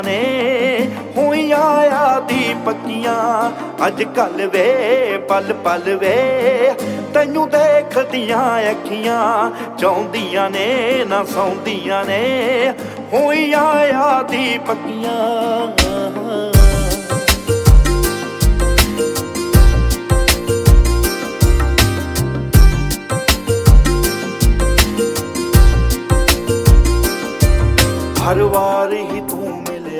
ਨੇ ਹੋਈਆਂ ਆਦੀ ਪੱਕੀਆਂ ਅੱਜ ਕੱਲ ਵੇ ਪਲ ਪਲ ਵੇ ਤੈਨੂੰ ਦੇਖਦੀਆਂ ਅੱਖੀਆਂ ਚਾਹੁੰਦੀਆਂ ਨੇ ਨਾ ਸੌਂਦੀਆਂ ਨੇ ਹੋਈਆਂ ਆਦੀ ਪੱਕੀਆਂ।